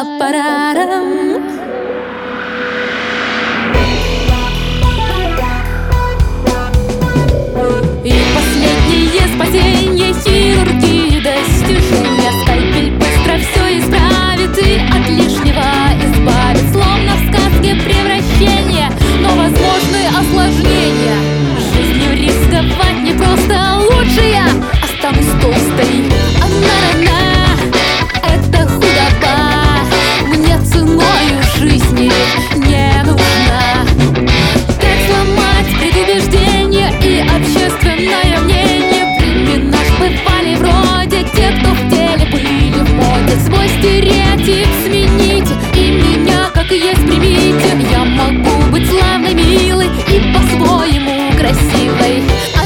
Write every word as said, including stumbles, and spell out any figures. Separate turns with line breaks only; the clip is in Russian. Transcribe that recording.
Па-парарам. И последнее спасение хирургии достижу я. Скальпель быстро все исправит и от лишнего избавит. Словно в сказке превращение, но возможны осложнения. Жизнью рисковать не просто, лучше я останусь толстой. Ана-на-на, это худоба мне ценою жизни не нужна. Как сломать предубеждение и общественное мнение? Времена ж бывали вроде те, кто в теле были в моде. Свой стереотип смените и меня как есть примите. Я могу быть славной, милой и по-своему красивой.